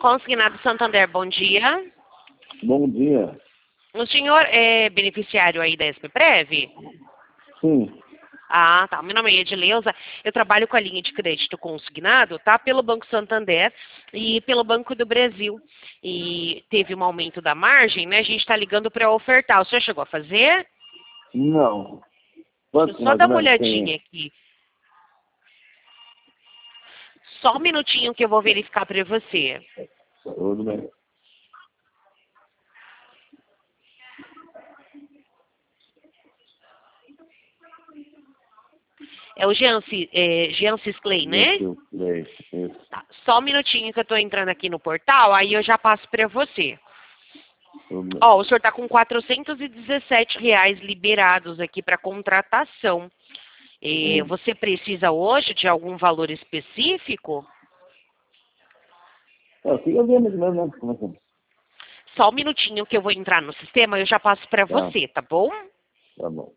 Consignado Santander, bom dia. Bom dia. O senhor é beneficiário aí da SPPrev? Sim. Ah, tá. Meu nome é Edileuza. Eu trabalho com a linha de crédito consignado, tá? Pelo Banco Santander e pelo Banco do Brasil. E teve um aumento da margem, né? A gente está ligando para ofertar. O senhor chegou a fazer? Não. Deixa eu Quanto só mais dar ou uma menos olhadinha tem? aqui. Só um minutinho que eu vou verificar para você. Tudo bem. É o Jean Cisclay, né? Isso. Tá. Só um minutinho que eu estou entrando aqui no portal, aí eu já passo para você. Tudo bem. Ó, o senhor está com R$ 417 liberados aqui para contratação. Você precisa hoje de algum valor específico? Fica vendo mais ou menos, né? Como é que é? Só um minutinho que eu vou entrar no sistema, eu já passo para Tá, você, tá bom? tá bom.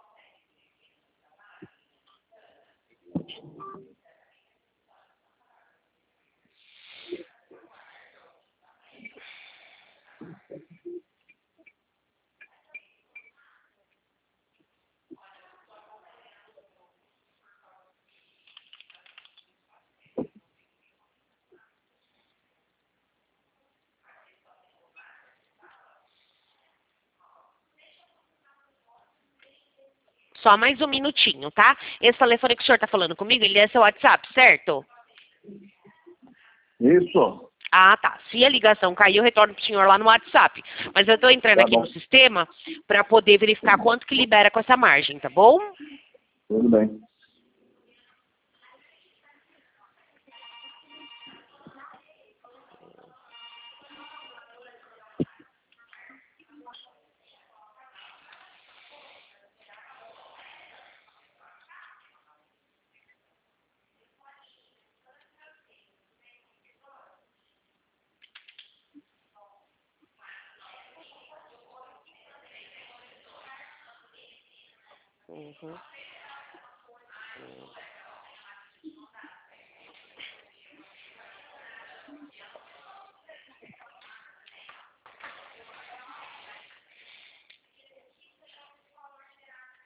Só mais um minutinho, tá? Esse telefone que o senhor está falando comigo, ele é seu WhatsApp, certo? Isso. Ah, tá. Se a ligação cair, eu retorno para o senhor lá no WhatsApp. Mas eu estou entrando Tá aqui bom. no sistema para poder verificar quanto que libera com essa margem, tá bom? Tudo bem. Uhum.